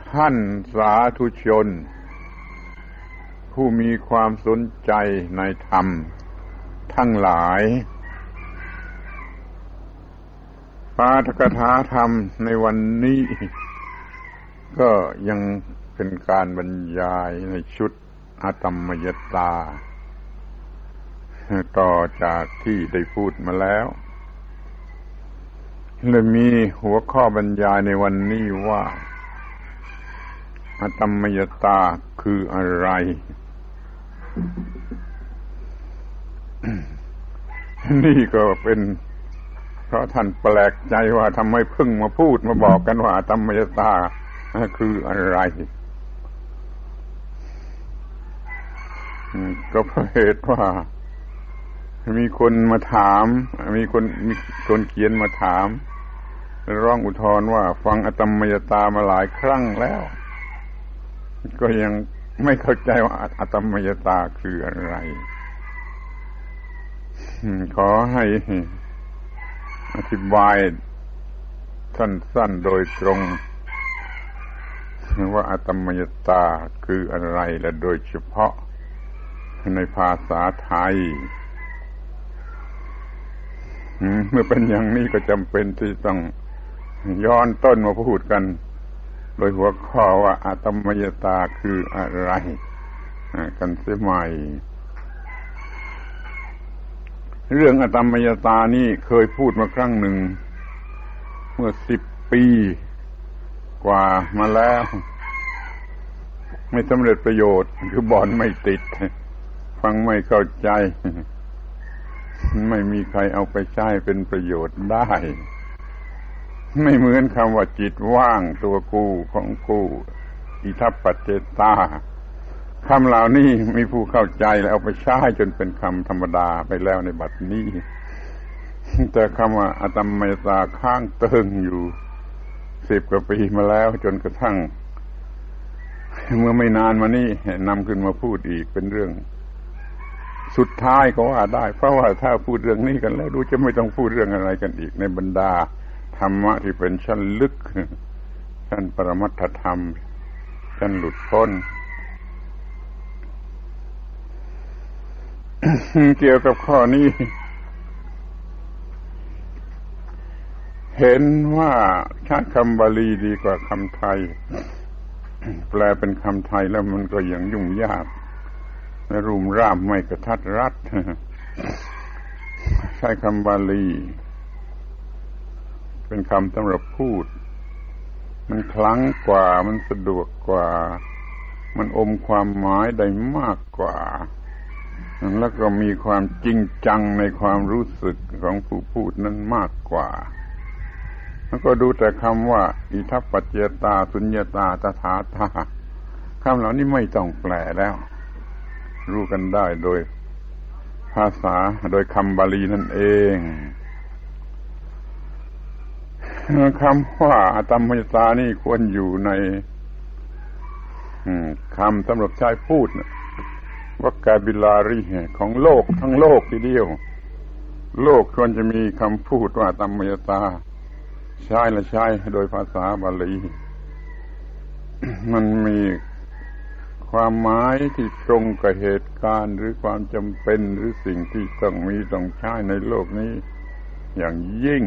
ท่านสาธุชนผู้มีความสนใจในธรรมทั้งหลายปาฐกถาธรรมในวันนี้ก็ยังเป็นการบรรยายในชุดอาตมมยตาต่อจากที่ได้พูดมาแล้วเลยมีหัวข้อบรรยายในวันนี้ว่าอาตมมยตาคืออะไร นี่ก็เป็นเพราะท่านแปลกใจว่าทำไมเพิ่งมาพูดมาบอกกันว่าอาตมมยตาคืออะไรก็เพราะเหตุว่ามีคนมาถามมีคนเขียนมาถามร้องอุทธรณ์ว่าฟังอาตมมยตามาหลายครั้งแล้วก็ยังไม่เข้าใจว่าอาตมมยตาคืออะไรขอให้อธิบายสั้นๆโดยตรงว่าอาตมมยตาคืออะไรและโดยเฉพาะในภาษาไทยเมื่อเป็นอย่างนี้ก็จำเป็นที่ต้องย้อนต้นมาพูดกันโดยหัวข้อว่าอาตมมยตาคืออะไรกันเสียใหม่เรื่องอาตมมยตานี่เคยพูดมาครั้งหนึ่งเมื่อ10 ปีกว่ามาแล้วไม่สำเร็จประโยชน์คือบอนไม่ติดฟังไม่เข้าใจไม่มีใครเอาไปใช้เป็นประโยชน์ได้ไม่เหมือนคำว่าจิตว่างตัวกูของกูอิทัปปัจเจตาคำเหล่านี้มีผู้เข้าใจและเอาไปใช้จนเป็นคำธรรมดาไปแล้วในบัดนี้แต่คำว่าอาตมมยตาค้างเติ่งอยู่10 กว่าปีมาแล้วจนกระทั่งเมื่อไม่นานมานี้นำขึ้นมาพูดอีกเป็นเรื่องสุดท้ายก็ว่าได้เพราะว่าถ้าพูดเรื่องนี้กันแล้วดูจะไม่ต้องพูดเรื่องอะไรกันอีกในบรรดาธรรมะที่เป็นชั้นลึกชั้นปรมัตถธรรมชั้นหลุดพ้น เกี่ยวกับข้อนี้เห็นว่าใช้คำบาลีดีกว่าคำไทย แปลเป็นคำไทยแล้วมันก็ยังยุ่งยากและรุมร่ามไม่กระทัดรัดใช้คำบาลีเป็นคำสำหรับพูดมันคลังกว่ามันสะดวกกว่ามันอมความหมายได้มากกว่าแล้วก็มีความจริงจังในความรู้สึกของผู้พูดนั้นมากกว่าแล้วก็ดูแต่คำว่าอิทัปปัจเจตาสุญญตาตถาตาคำเหล่านี้ไม่ต้องแปลแล้วรู้กันได้โดยภาษาโดยคำบาลีนั่นเองคำว่าอาตมมยตานี่ควรอยู่ในคำสำหรับใช้พูดvocabulary ของโลกทั้งโลกทีเดียวโลกควรจะมีคำพูดว่าอาตมมยตาใช้และใช้โดยภาษาบาลี มันมีความหมายที่ตรงกับเหตุการณ์หรือความจำเป็นหรือสิ่งที่ต้องใช้ในโลกนี้อย่างยิ่ง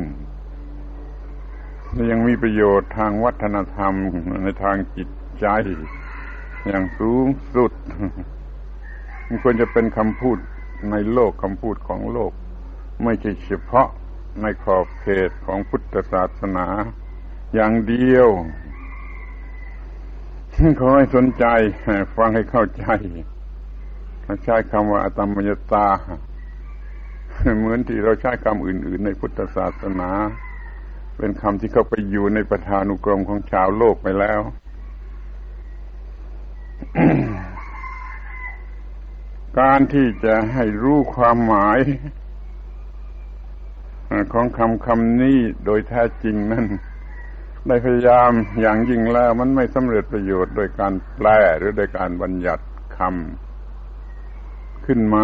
และยังมีประโยชน์ทางวัฒนธรรมในทางจิตใจอย่างสูงสุดมันควรจะเป็นคำพูดในโลกคำพูดของโลกไม่ใช่เฉพาะในขอบเขตของพุทธศาสนาอย่างเดียวขอให้สนใจฟังให้เข้าใจใช้คำว่าอาตมมยตาเหมือนที่เราใช้คำอื่นๆในพุทธศาสนาเป็นคำที่เข้าไปอยู่ในประธานุกรมของชาวโลกไปแล้ว การที่จะให้รู้ความหมายของคำนี้โดยแท้จริงนั้นได้พยายามอย่างยิ่งแล้วมันไม่สำเร็จประโยชน์โดยการแปลหรือโดยการบัญญัติคำขึ้นมา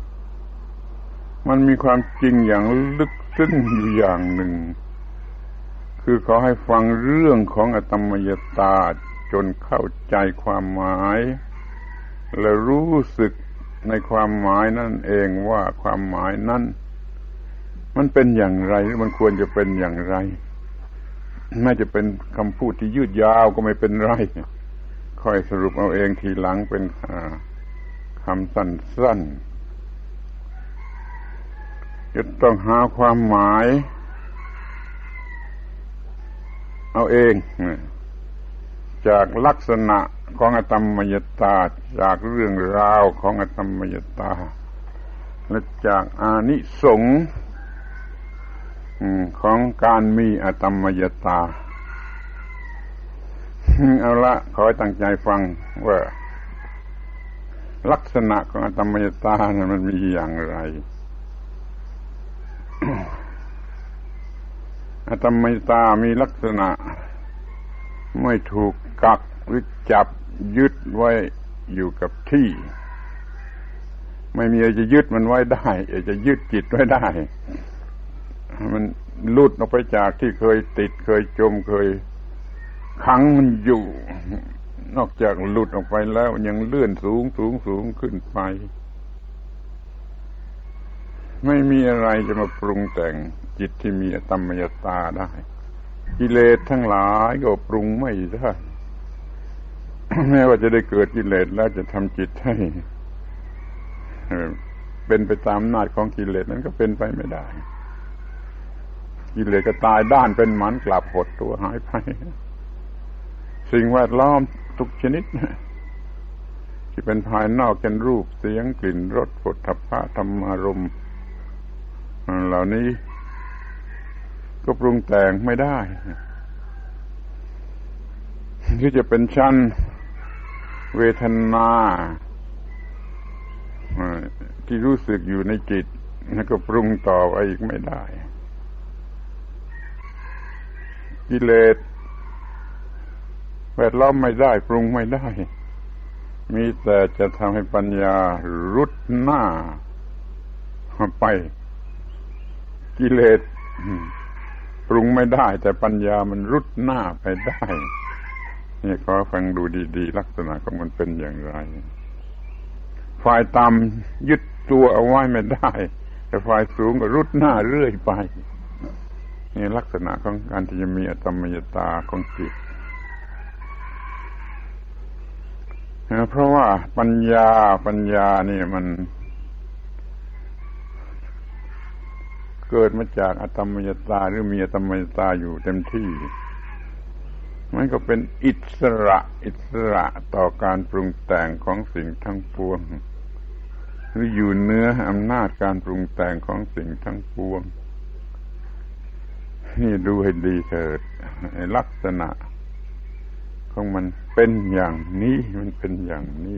มันมีความจริงอย่างลึกซึ้งอยู่อย่างหนึ่งคือขอให้ฟังเรื่องของอาตมมยตาจนเข้าใจความหมายและรู้สึกในความหมายนั่นเองว่าความหมายนั้นมันเป็นอย่างไรหรือมันควรจะเป็นอย่างไรน่าจะเป็นคำพูดที่ยืดยาวก็ไม่เป็นไรค่อยสรุปเอาเองทีหลังเป็นคำสั้นๆจะต้องหาความหมายเอาเองจากลักษณะของอตมมยตาจากเรื่องราวของอตมมยตาและจากอานิสงส์ของการมีอตมมยตาเอาละขอให้ตั้งใจฟังว่าลักษณะของอตมมยตานั้นมันมีอย่างไร อตมมยตามีลักษณะไม่ถูกกักหรือจับยึดไว้อยู่กับที่ไม่มีอะไรจะยึดมันไว้ได้จะยึดจิตไว้ได้มันหลุดออกไปจากที่เคยติดเคยจมเคยขังมันอยู่นอกจากหลุดออกไปแล้วยังเลื่อนสูงขึ้นไปไม่มีอะไรจะมาปรุงแต่งจิตที่มีอตมมยตาได้กิเลสทั้งหลายก็ปรุงไม่ได้ แม้ว่าจะได้เกิดกิเลสแล้วจะทำจิตให้เป็นไปตามอำนาจของกิเลสนั้นก็เป็นไปไม่ได้กิเลสก็ตายด้านเป็นหมันกลับหดตัวหายไปสิ่งแวดล้อมทุกชนิดที่เป็นภายนอกเช่นรูปเสียงกลิ่นรสโผฏฐัพพะธรรมารมณ์เหล่านี้ก็ปรุงแต่งไม่ได้ที่จะเป็นชั้นเวทนาที่รู้สึกอยู่ในจิตแล้วก็ปรุงต่อไปอีกไม่ได้กิเลสแวดล้อมไม่ได้ปรุงไม่ได้มีแต่จะทำให้ปัญญารุดหน้าไปกิเลสปรุงไม่ได้แต่ปัญญามันรุดหน้าไปได้นี่ขอฟังดูดีๆลักษณะของมันเป็นอย่างไรฝ่ายต่ำยึดตัวเอาไว้ไม่ได้แต่ฝ่ายสูงก็รุดหน้าเรื่อยไปนี่ลักษณะของการที่จะมีอตมมยตาของจิตเพราะว่าปัญญานี่มันเกิดมาจากอตมมยตาหรือมีอตมมยตาอยู่เต็มที่มันก็เป็นอิสระต่อการปรุงแต่งของสิ่งทั้งปวงหรืออยู่เหนืออำนาจการปรุงแต่งของสิ่งทั้งปวงนี่ดูให้ดีเถิดลักษณะของมันเป็นอย่างนี้มันเป็นอย่างนี้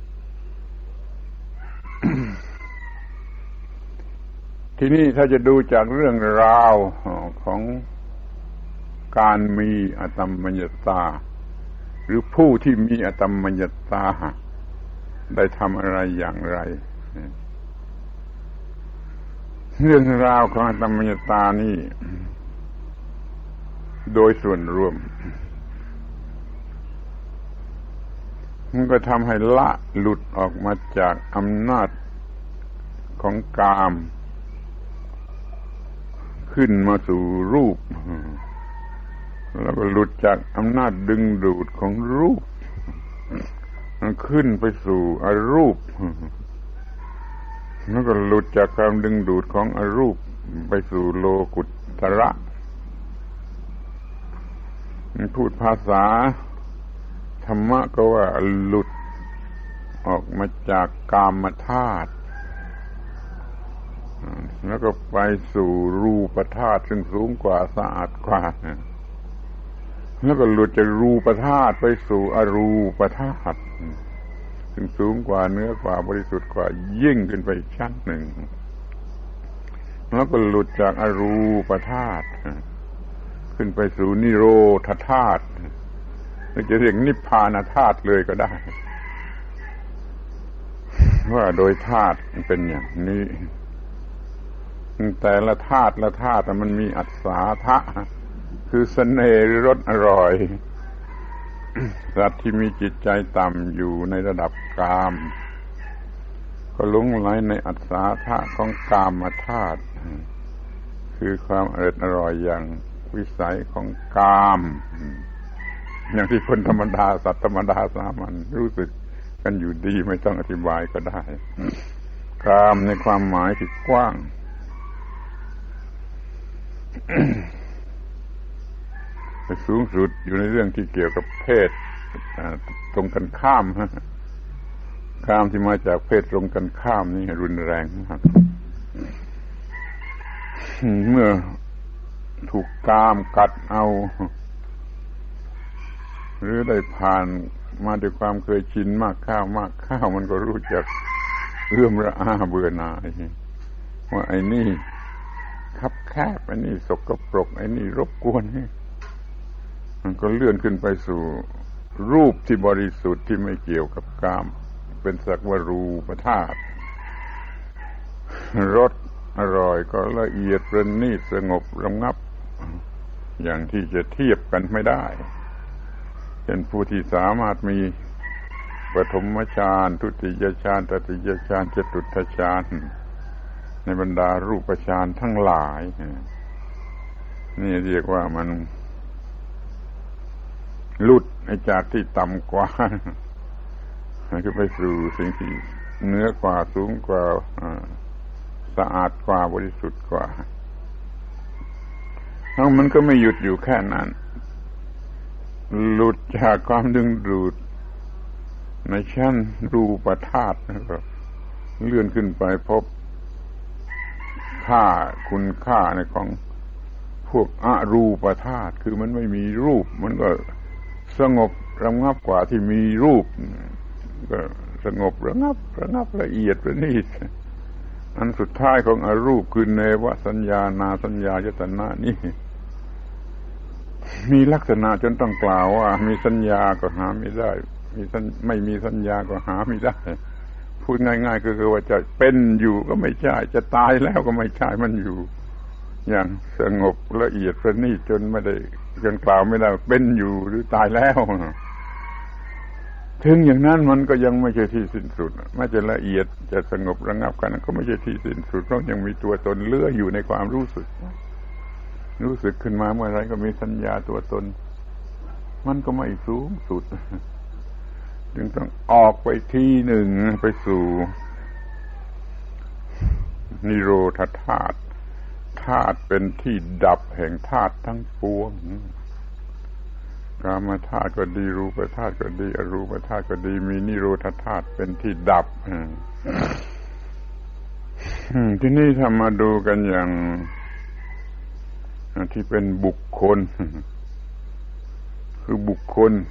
ทีนี้ถ้าจะดูจากเรื่องราวของการมีอตมมยตาหรือผู้ที่มีอตมมยตาได้ทำอะไรอย่างไรเรื่องราวของอตมมยตานี่โดยส่วนรวมมันก็ทำให้ละหลุดออกมาจากอำนาจของกามขึ้นมาสู่รูปแล้วก็หลุดจากอำนาจดึงดูดของรูปมันขึ้นไปสู่อรูปแล้วก็หลุดจากการดึงดูดของอรูปไปสู่โลกุตระพูดภาษาธรรมะก็ว่าหลุดออกมาจากกามธาตุแล้วก็ไปสู่รูปธาตุซึ่งสูงกว่าสะอาดกว่าแล้วก็หลุดจากรูปธาตุไปสู่อรูปธาตุซึ่งสูงกว่าเหนือกว่าบริสุทธิ์กว่ายิ่งขึ้นไปอีกชั้นหนึ่งแล้วก็หลุดจากอรูปธาตุขึ้นไปสู่นิโรธธาตุหรือจะเรียกนิพพานธาตุเลยก็ได้ว่าโดยธาตุเป็นอย่างนี้แต่ละธาตุมันมีอัศาทะคือเสน่ห์หรือรสอร่อยสัตว์ที่มีจิตใจต่ำอยู่ในระดับกามก็หลงไหลในอัศธาของกามธาตุคือความอร่อยอย่างวิสัยของกามอย่างที่คนธรรมดาสัตว์ธรรมดาสามัญรู้สึกกันอยู่ดีไม่ต้องอธิบายก็ได้กามในความหมายที่กว้างสูงสุดอยู่ในเรื่องที่เกี่ยวกับเพศตรงกันข้ามกามที่มาจากเพศตรงกันข้ามนี่รุนแรงมากเมื่อถูกกามกัดเอาหรือได้ผ่านมาด้วยความเคยชินมากข้าวมันก็รู้จักเอื้อมระอาเบื่อหน่ายว่าไอ้นี่คับแคบไอ้นี่สกปรกไอ้นี่รบกวนมันก็เลื่อนขึ้นไปสู่รูปที่บริสุทธิ์ที่ไม่เกี่ยวกับกามเป็นสักว่ารูปธาตุรสอร่อยก็ละเอียดประณีตสงบระงับอย่างที่จะเทียบกันไม่ได้เป็นผู้ที่สามารถมีปฐมฌานทุติยฌานตติยฌานจตุตถฌานในบรรดารูปฌานทั้งหลายนี่เรียกว่ามันหลุดจากที่ต่ำกว่าคือไปสู่สิ่งที่เหนือกว่าสูงกว่าสะอาดกว่าบริสุทธิ์กว่าแล้วมันก็ไม่หยุดอยู่แค่นั้นหลุดจากความดึงดูดในชั้นรูปธาตุนะครับเลื่อนขึ้นไปพบคุณค่าในของพวกอรูปธาตุคือมันไม่มีรูปมันก็สงบระงับกว่าที่มีรูปก็สงบระงับละเอียดประณีตอันสุดท้ายของอรูปคือเนวสัญญานาสัญญายตนะนี่มีลักษณะจนต้องกล่าวว่ามีสัญญาก็หาไม่ได้ไม่มีสัญญาก็หาไม่ได้พูดง่ายๆก็คือว่าจะเป็นอยู่ก็ไม่ใช่จะตายแล้วก็ไม่ใช่มันอยู่อย่างสงบละเอียดประณีตจนกล่าวไม่ได้เป็นอยู่หรือตายแล้วถึงอย่างนั้นมันก็ยังไม่ใช่ที่สิ้นสุดไม่จะละเอียดจะสงบระงับกันก็ไม่ใช่ที่สิ้นสุดเพราะยังมีตัวตนเลื้อยอยู่ในความรู้สึกขึ้นมาเมื่อไรก็มีสัญญาตัวตนมันก็ไม่สูงสุดจึงต้องออกไปทีหนึ่งไปสู่นิโรธธาตุธาตุเป็นที่ดับแห่งธาตุทั้งปวงกามธาตุก็ดีรูปธาตุก็ดีอรูปธาตุก็ดีมีนิโรธธาตุเป็นที่ดับที่นี่ถ้ามาดูกันอย่างที่เป็นบุคคลคือบุคคล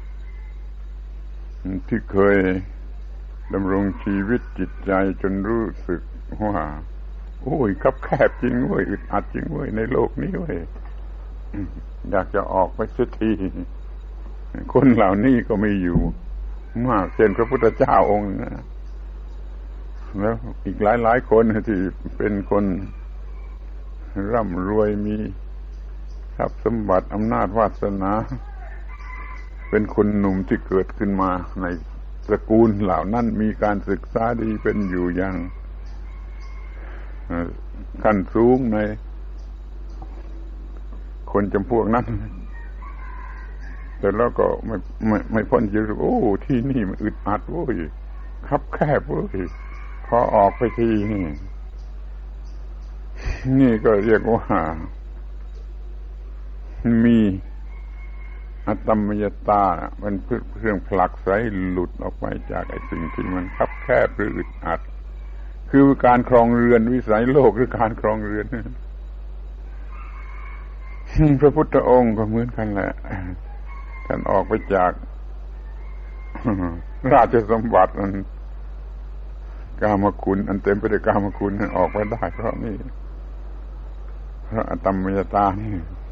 ที่เคยดำรงชีวิตจิตใจจนรู้สึกว่าโอ้ยคับแคบจริงเว้ยอึดอัดจริงเว้ยในโลกนี้เว้ยอยากจะออกไปสักทีคนเหล่านี้ก็มีอยู่มากเช่นพระพุทธเจ้าองค์นะแล้วอีกหลายคนที่เป็นคนร่ำรวยมีทรัพย์สมบัติอำนาจวาสนาเป็นคนหนุ่มที่เกิดขึ้นมาในตระกูลเหล่านั้นมีการศึกษาดีเป็นอยู่อย่างขั้นสูงในคนจำพวกนั้นแต่แล้วก็ไม่พ้นจะรู้โอ้ที่นี่มันอึดอัดโว้ยคับแคบโว้ยพอออกไปทีนี่ก็เรียกว่ามีอตมยตามันเครื่องผลักไสหลุดออกไปจากไอ้สิ่งที่มันคับแคบหรืออึดอัดคือการครองเรือนวิสัยโลกหรือการครองเรือนพระพุทธองค์ก็เหมือนกันแหละท่านออกไปจากราชสมบัติอันกามคุณอันเต็มไปด้วยกามคุณออกไปได้เพราะนี่พระอตมยตานี่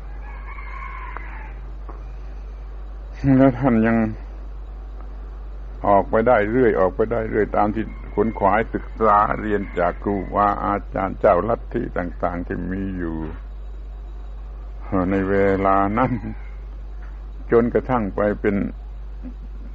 แล้วท่านยังออกไปได้เรื่อยตามที่ขวนขวายศึกษาเรียนจากครูบาอาจารย์เจ้าลัทธิต่างๆที่มีอยู่ในเวลานั้นจนกระทั่งไปเป็น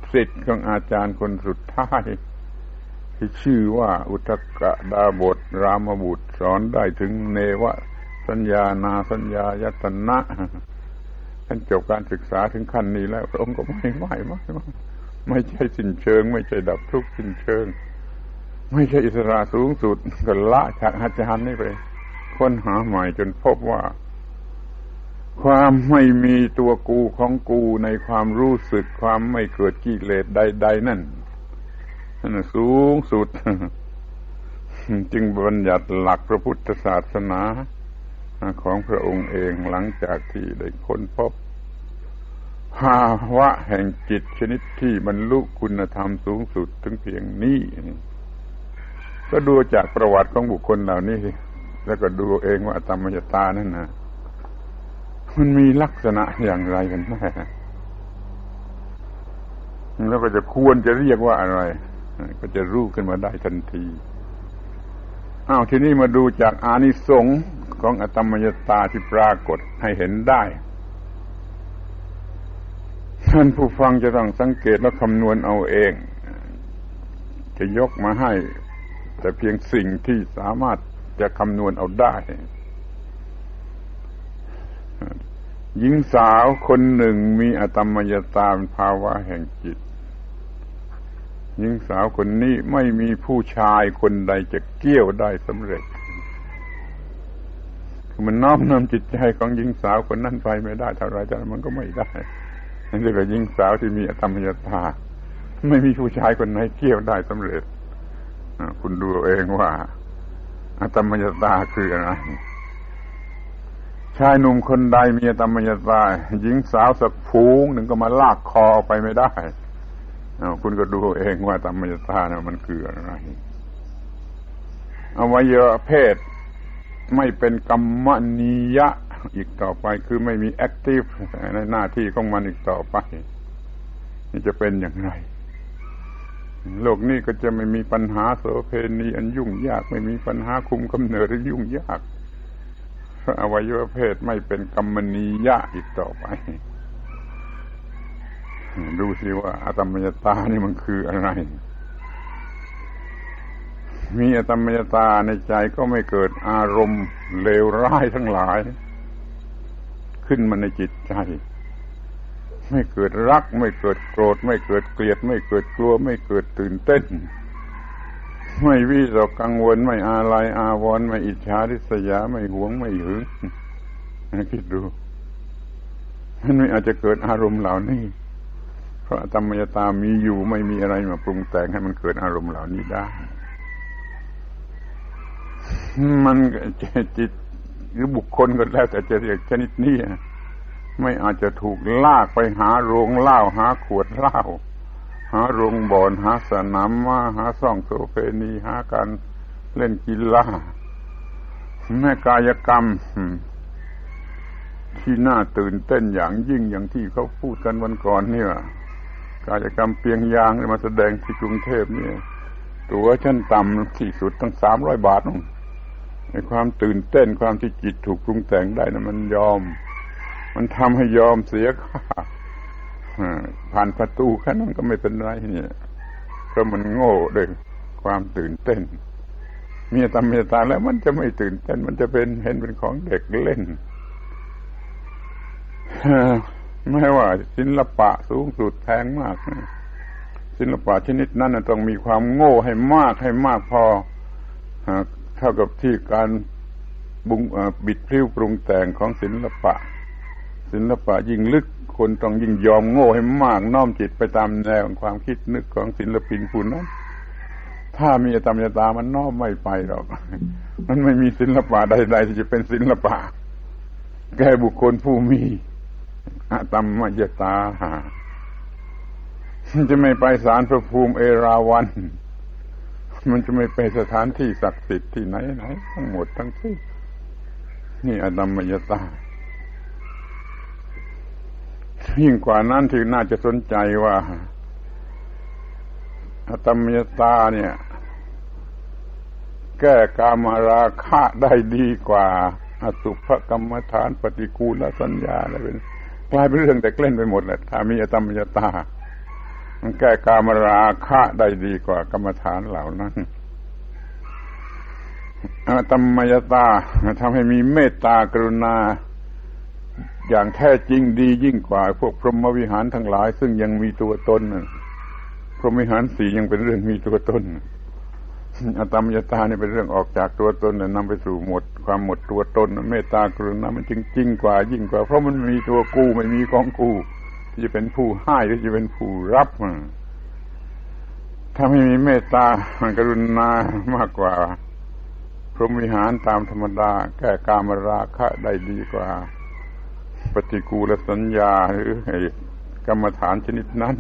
ศิษย์ของอาจารย์คนสุดท้ายที่ชื่อว่าอุทกดาบทรามบุตรสอนได้ถึงเนวสัญญานาสัญญายตนะท่านจบการศึกษาถึงขั้นนี้แล้วพระองค์ก็ไม่ใช่สิ้นเชิงไม่ใช่ดับทุกข์สิ้นเชิงไม่ใช่อิสระสูงสุดก็ละจากอาจารย์นี่ไปค้นหาใหม่จนพบว่าความไม่มีตัวกูของกูในความรู้สึกความไม่เกิดกิเลสใดๆนั่นสูงสุดจึงบัญญัติหลักพระพุทธศาสนาของพระองค์เองหลังจากที่ได้ค้นพบภาวะแห่งจิตชนิดที่บรรลุคุณธรรมสูงสุดถึงเพียงนี้ก็ดูจากประวัติของบุคคลเหล่านี้แล้วก็ดูเองว่าธรรมยตานั่นนะมันมีลักษณะอย่างไรกันแน่แล้วก็จะควรจะเรียกว่าอะไรก็จะรู้ขึ้นมาได้ทันทีทีนี้มาดูจากอานิสงส์ของอธรรมยตาที่ปรากฏให้เห็นได้ท่านผู้ฟังจะต้องสังเกตและคำนวณเอาเองจะยกมาให้แต่เพียงสิ่งที่สามารถจะคำนวณเอาได้หญิงสาวคนหนึ่งมีอธรรมยตาเป็นภาวะแห่งจิตหญิงสาวคนนี้ไม่มีผู้ชายคนใดจะเกี่ยวได้สำเร็จคือมันน้อมนำจิตใจของหญิงสาวคนนั้นไปไม่ได้เท่าไรแต่มันก็ไม่ได้นั่นเรียกว่าหญิงสาวที่มีอธรรมยตาไม่มีผู้ชายคนไหนเกี่ยวได้สำเร็จคุณดูเองว่าอธรรมยตาคืออะไรชายหนุ่มคนใดมีอธรรมยตาหญิงสาวสักฝูงหนึ่งก็มาลากคอไปไม่ได้คุณก็ดูเองว่าธรรมยตาเนี่ยมันคืออะไรอวัยวะเพศไม่เป็นกัมมนียะอีกต่อไปคือไม่มีแอคทีฟในหน้าที่ของมันอีกต่อไปนี่จะเป็นอย่างไรโลกนี้ก็จะไม่มีปัญหาโสเภณีอันยุ่งยากไม่มีปัญหาคุมกำเนิดที่ยุ่งยากเพราะอวัยวะเพศไม่เป็นกัมมนียะอีกต่อไปดูสิว่าอธรรมยตานี่มันคืออะไรมีอธรรมยตาในใจก็ไม่เกิดอารมณ์เลวร้ายทั้งหลายขึ้นมาในจิตใจไม่เกิดรักไม่เกิดโกรธไม่เกิดเกลียดไม่เกิดกลัวไม่เกิดตื่นเต้นไม่วิตกกังวลไม่อาลัยอาวรณ์ไม่อิจฉาริษยาไม่หวงไม่หึงคิดดูมันไม่อาจจะเกิดอารมณ์เหล่านี้เพราะธรรมยตามีอยู่ไม่มีอะไรมาปรุงแต่งให้มันเกิดอารมณ์เหล่านี้ได้มันจิตหรือบุคคลก็แล้วแต่จะเรียกชนิดนี้ไม่อาจจะถูกลากไปหาโรงเหล้าหาขวดเหล้าหาโรงบ่อนหาสนามม้าหาซ่องโสเภณีหาการเล่นกีฬาแม้กายกรรมที่น่าตื่นเต้นอย่างยิ่งอย่างที่เขาพูดกันวันก่อนนี่ว่ากายกรรมเปียงยางมาแสดงที่กรุงเทพนี่ตั๋วชั้นต่ำที่สุดตั้ง300 บาทในความตื่นเต้นความที่จิตถูกปรุงแต่งได้นะมันทำให้ยอมเสียค่าผ่านประตูแค่นั้นก็ไม่เป็นไรเนี่ยเพราะมันโง่ด้วยความตื่นเต้นมีธรรมยตาแล้วมันจะไม่ตื่นเต้นมันจะเห็นเป็นของเด็กเล่นไม่ว่าศิลปะสูงสุดแพงมากศิลปะชนิดนั้นต้องมีความโง่ให้มากพอเท่ากับที่การบิดพลิ้วปรุงแต่งของศิลปะยิ่งลึกคนต้องยิ่งยอมโง่ให้มากน้อมจิตไปตามแนวความคิดนึกของศิลปินผู้นั้นถ้ามีธรรมยตามันน้อมไม่ไปหรอกมันไม่มีศิลปะใดๆที่จะเป็นศิลปะแก่บุคคลผู้มีธรรมยตามันจะไม่ไปศาลพระภูมิเอราวัณมันจะไม่ไปสถานที่ศักดิ์สิทธิ์ที่ไหนทั้งหมดทั้งสิ้นนี่อธรรมยตายิ่งกว่านั้นที่น่าจะสนใจว่าอธรรมยตาเนี่ยแก้กามราคะได้ดีกว่าอสุภกรรมฐานปฏิกูลสัญญาอะไรเป็นกลายเป็นเรื่องแต่เล่นไปหมดแหละถ้ามีอธรรมยตามันแก้กามราคะได้ดีกว่ากรรมฐานเหล่านั้นธรรมยตาทำให้มีเมตตากรุณาอย่างแท้จริงดียิ่งกว่าพวกพรหมวิหารทั้งหลายซึ่งยังมีตัวตนพรหมวิหารสี่ยังเป็นเรื่องมีตัวตนอธรรมยตานี่เป็นเรื่องออกจากตัวตนนำไปสู่ความหมดตัวตนเมตตากรุณามันจริงๆกว่ายิ่งกว่าเพราะมันมีตัวกูไม่มีของกูที่จะเป็นผู้ให้หรือจะเป็นผู้รับถ้าไม่มีเมตตากรุณามากกว่าพรหมวิหารตามธรรมดาแก้กามราคะได้ดีกว่าปฏิกูลสัญญาหรือกรรมฐานชนิดนั้น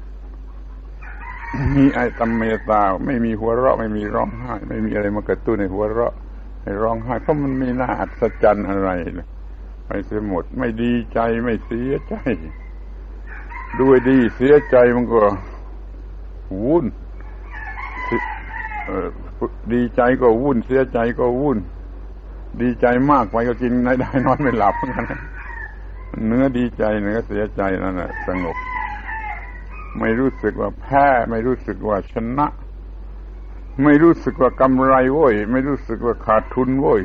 มีไอ้ธรรมยตาไม่มีหัวเราะไม่มีร้องไห้ไม่มีอะไรมากระตุ้นให้หัวเราะให้ร้องไห้เพราะมันไม่น่าอัศจรรย์อะไรไปเสียหมดไม่ดีใจไม่เสียใจด้วยดีเสียใจมันก็วุ่นดีใจก็วุ่นเสียใจก็วุ่นดีใจมากไปก็กินได้นอนไม่หลับเหมือนกันเนื้อดีใจเนื้อเสียใจนั่นแหละสงบไม่รู้สึกว่าแพ้ไม่รู้สึกว่าชนะไม่รู้สึกว่ากำไรโว้ยไม่รู้สึกว่าขาดทุนโว้ย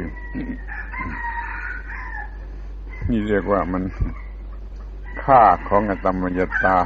นี่เรียกว่ามันค่าของอธรรมยตา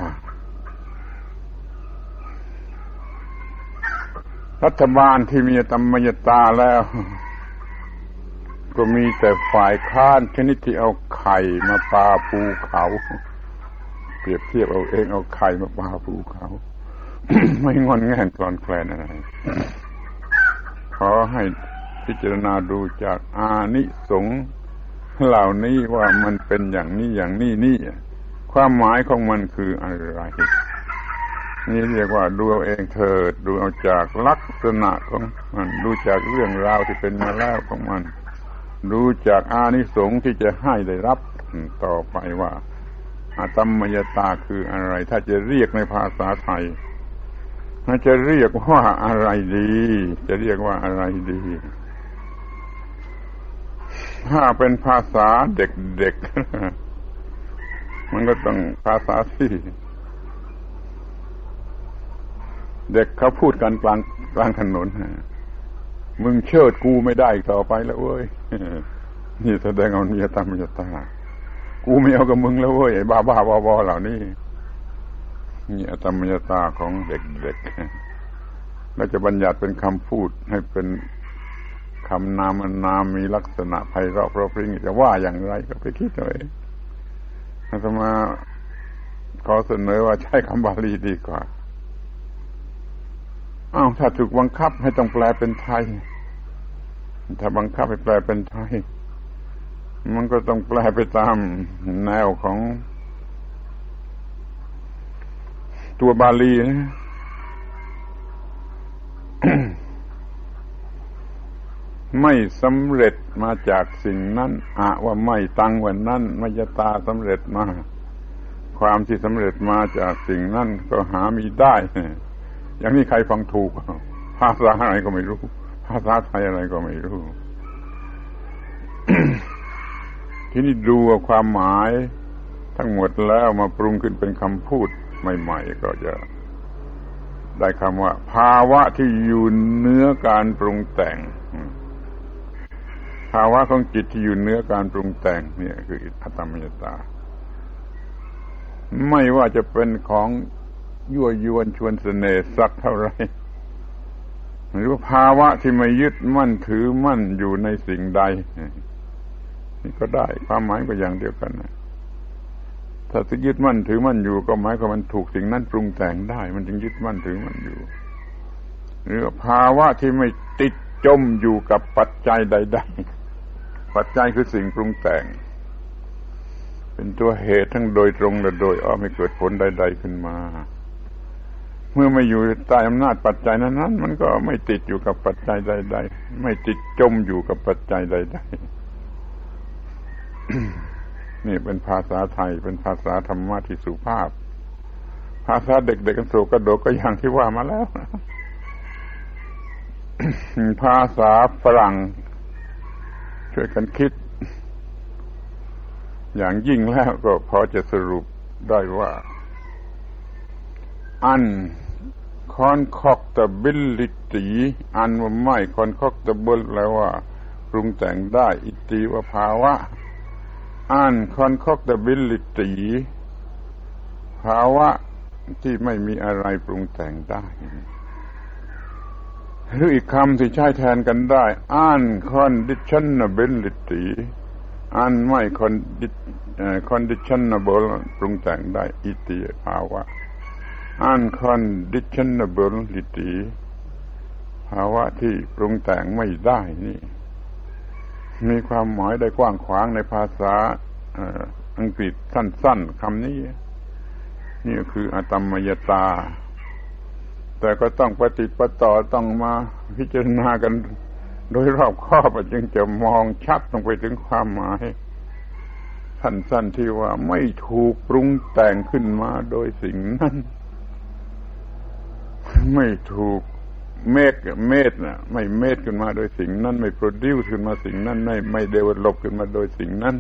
รัฐบาลที่มีอธรรมยตาแล้วก็มีแต่ฝ่ายค้านชนิดที่เอาไข่มาปาภูเขาเปรียบเทียบเอาเองเอาไข่มาปาภูเขา ไม่งอนแง่นกลอนแคลนอะไรขอให้พิจารณาดูจากอานิสงส์เหล่านี้ว่ามันเป็นอย่างนี้อย่างนี้นี่ความหมายของมันคืออะไรนี่เรียกว่าดูเอาเองเถิดดูเอาจากลักษณะของมันดูจากเรื่องราวที่เป็นมาแล้วของมันดูจากอานิสงส์ที่จะให้ได้รับต่อไปว่าอธรรมยตาคืออะไรถ้าจะเรียกในภาษาไทยถ้าจะเรียกว่าอะไรดีจะเรียกว่าอะไรดีถ้าเป็นภาษาเด็กๆมันก็ต้องภาษาที่เด็กเขาพูดกันกลางถนนมึงเชิดกูไม่ได้ต่อไปแล้วเว้ยนี่แสดงเอามีอธรรมยตากูไม่เอากับมึงแล้วเว้ยไอ้บ้าๆบอๆเหล่านี้นี่อธรรมยตาของเด็กๆแล้วจะบัญญัติเป็นคำพูดให้เป็นคำนามมีลักษณะไพเราะเพราะพริ้งจะว่าอย่างไรก็ไปคิดเอาเองอาตมาขอเสนอว่าใช้คำบาลีดีกว่าถ้าถูกบังคับให้ต้องแปลเป็นไทยถ้าบังคับให้แปลเป็นไทยมันก็ต้องแปลไปตามแนวของตัวบาลีนะ ไม่สำเร็จมาจากสิ่งนั้นว่าไม่ตังวันนั้นมยตาสำเร็จมาความที่สำเร็จมาจากสิ่งนั้นก็หามีได้อย่างนี้ใครฟังถูกภาษาอะไรก็ไม่รู้ภาษาไทยอะไรก็ไม่รู้ ที่นี่ดูความหมายทั้งหมดแล้วมาปรุงขึ้นเป็นคำพูดใหม่ๆก็จะได้คำว่าภาวะที่อยู่เหนือการปรุงแต่งภาวะของจิตที่อยู่เหนือการปรุงแต่งเนี่ยคืออธรรมยตาไม่ว่าจะเป็นของยั่วยวนชวนเสน่ห์สักเท่าไรหรือว่าภาวะที่ไม่ยึดมั่นถือมั่นอยู่ในสิ่งใดนี่ก็ได้ความหมายก็อย่างเดียวกันนะถ้าจะยึดมั่นถือมั่นอยู่ก็หมายความมันถูกสิ่งนั้นปรุงแต่งได้มันจึงยึดมั่นถือมั่นอยู่หรือภาวะที่ไม่ติดจมอยู่กับปัจจัยใดๆปัจจัยคือสิ่งปรุงแต่งเป็นตัวเหตุทั้งโดยตรงและโดยอ้อมให้เกิดผลใดๆขึ้นมาเมื่อไม่อยู่ใต้อำนาจปัจจัยนั้นมันก็ไม่ติดอยู่กับปัจจัยใดๆไม่ติดจมอยู่กับปัจจัยใดๆ นี่เป็นภาษาไทยเป็นภาษาธรรมะที่สุภาพภาษาเด็กๆกันโศกกระโดดก็อย่างที่ว่ามาแล้ว ภาษาฝรั่งช่วยกันคิดอย่างยิ่งแล้วก็พอจะสรุปได้ว่า unconcoctability อันว่าไม่ concoctable แปลว่าปรุงแต่งได้อิทธิว่าภาวะ unconcoctability ภาวะที่ไม่มีอะไรปรุงแต่งได้หรืออีกคำที่ใช้แทนกันได้ unconditionability อันไม่ conditionable ปรุงแต่งได้อิทธิภาวะ unconditionability ภาวะที่ปรุงแต่งไม่ได้นี่มีความหมายได้กว้างขวางในภาษาอังกฤษสั้นๆคำนี้นี่คืออตัมมยตาแต่ก็ต้องปฏิปต่อต้องมาพิจารณากันโดยรอบคอบจึงจะมองชัดลงไปถึงความหมายสั้นๆที่ว่าไม่ถูกปรุงแต่งขึ้นมาโดยสิ่งนั้นไม่ถูกเมดนะไม่เมดขึ้นมาโดยสิ่งนั้นไม่โปรดิวซ์ขึ้นมาสิ่งนั้นไม่เดเวลลอปขึ้นมาโดยสิ่งนั้น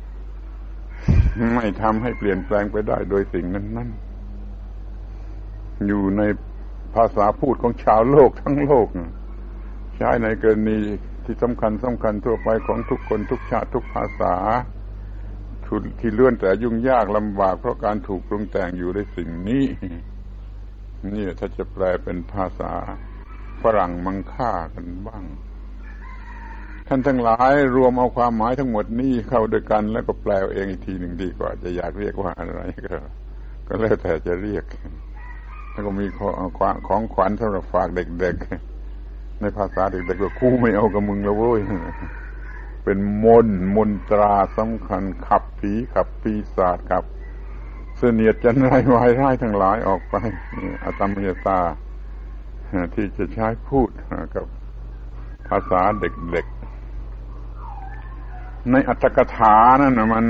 ไม่ทำให้เปลี่ยนแปลงไปได้โดยสิ่งนั้นอยู่ในภาษาพูดของชาวโลกทั้งโลกใช้ในกรณีที่สำคัญทั่วไปของทุกคนทุกชาติทุกภาษาที่เลื่อนแต่ยุ่งยากลำบากเพราะการถูกปรุงแต่งอยู่ในสิ่งนี้นี่ถ้าจะแปลเป็นภาษาฝรั่งมังค่ากันบ้างท่านทั้งหลายรวมเอาความหมายทั้งหมดนี้เข้าด้วยกันแล้วก็แปลเองอีกทีหนึ่งดีกว่าจะอยากเรียกว่าอะไรก็แล้วแต่จะเรียกแล้วก็มีของขวัญสำหรับฝากเด็กๆในภาษาเด็กๆก็คู่ไม่เอากับมึงแล้วเว้ยเป็นมนตราสำคัญขับผีขับปีศาจขับเสนียดจันไรวายร้ายทั้งหลายออกไปอตัมมยตาที่จะใช้พูดกับภาษาเด็กๆในอัตถกถานั่นนะมัน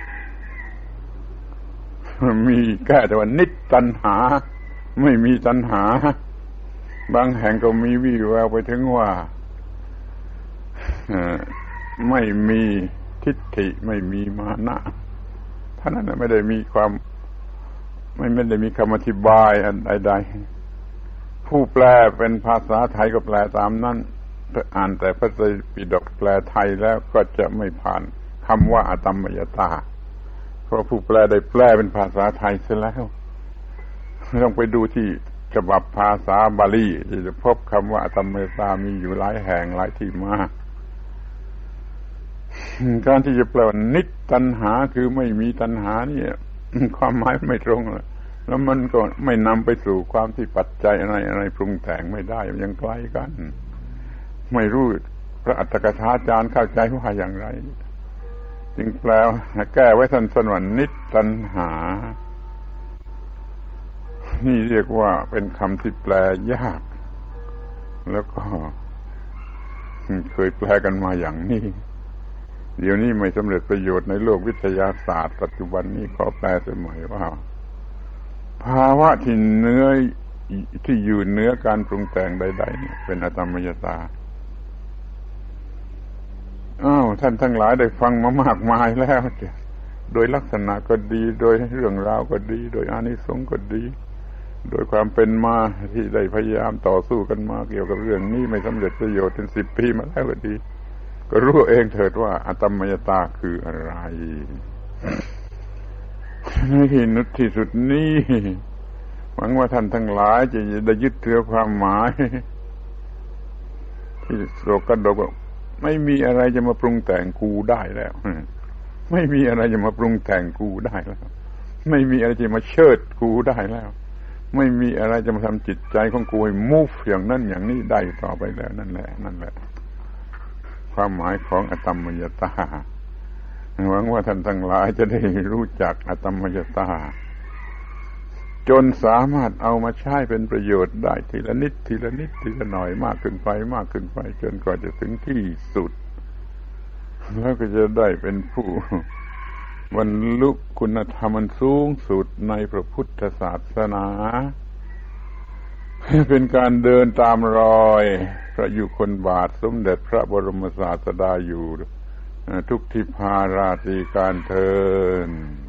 มีแก้แต่ว่านิจตัณหาไม่มีตัณหาบางแห่งก็มีวี่แววไปถึงว่าไม่มีทิฏฐิไม่มีมานะท่านนั้นไม่ได้มีความไม่ได้มีคำอธิบายอันใดๆผู้แปลเป็นภาษาไทยก็แปลตามนั้นอ่านแต่พระไตรปิฎกแปลไทยแล้วก็จะไม่ผ่านคำว่าอตัมมยตาเพราะผู้แปลได้แปลเป็นภาษาไทยเสียแล้วต้องไปดูที่ฉบับภาษาบาลีที่จะพบคำว่าอตัมมยตามีอยู่หลายแห่งหลายที่มากการที่จะแปลว่านิจตัณหาคือไม่มีตัณหานี่ความหมายไม่ตรงแล้วมันก็ไม่นำไปสู่ความที่ปัจจัยอะไรปรุงแต่งไม่ได้ยังไกลกันไม่รู้พระอัตถกถาจารย์เข้าใจว่าอย่างไรจึงแปลแก้ไว้สั้นๆว่านิจตัณหานี่เรียกว่าเป็นคำที่แปลยากแล้วก็เคยแปลกันมาอย่างนี้เดี๋ยวนี้ไม่สำเร็จประโยชน์ในโลกวิทยาศาสตร์ปัจจุบันนี้ขอแปลเสียใหม่ว่าภาวะที่เนื้อที่อยู่เหนือการปรุงแต่งใดๆเนี่ยเป็นอตัมมยตาท่านทั้งหลายได้ฟังมามากมายแล้วโดยลักษณะก็ดีโดยเรื่องราวก็ดีโดยอานิสงส์ก็ดีโดยความเป็นมาที่ได้พยายามต่อสู้กันมาเกี่ยวกับเรื่องนี้ไม่สำเร็จประโยชน์เป็น10 ปีมาแล้วก็ดีก็รู้เองเถิดว่าอตัมมยตาคืออะไรในที่สุดนี้หวังว่าท่านทั้งหลายจะได้ยึดถือความหมายที่โลกดกไม่มีอะไรจะมาปรุงแต่งกูได้แล้วไม่มีอะไรจะมาปรุงแต่งกูได้แล้วไม่มีอะไรจะมาเชิดกูได้แล้วไม่มีอะไรจะมาทำจิตใจของกูให้มูฟอย่างนั้นอย่างนี้ได้ต่อไปแล้วนั่นแหละความหมายของอตัมมยตาหวังว่าท่านทั้งหลายจะได้รู้จักอตัมมยตาจนสามารถเอามาใช้เป็นประโยชน์ได้ทีละนิดทีละหน่อยมากขึ้นไปจนกว่าจะถึงที่สุดแล้วก็จะได้เป็นผู้บรรลุคุณธรรมอันสูงสุดในพระพุทธศาสนาเป็นการเดินตามรอยพระยุคลบาทสมเด็จพระบรมศาสดาอยู่ทุกทิพาราตรีการเทิน